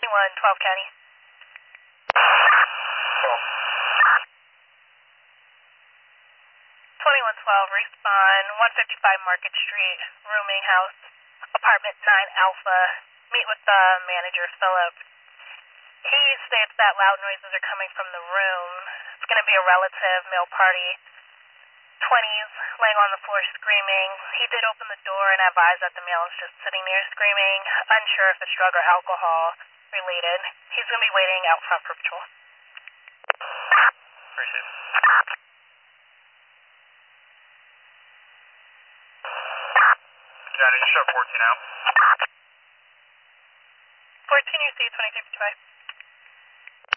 2112 County. 2112, respawn, 155 Market Street, rooming house, apartment 9 Alpha. Meet with the manager, Philip. He states that loud noises are coming from the room. It's going to be a relative, male party, 20s, laying on the floor screaming. He did open the door and advised that the male is just sitting there screaming, unsure if it's drug or alcohol related. He's going to be waiting out front for patrol. Appreciate it. Johnny, just show 14 out. 14, you see 2355.